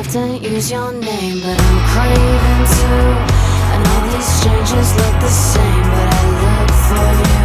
often use your name, but I'm craving too. And all these strangers look the same, but I look for you.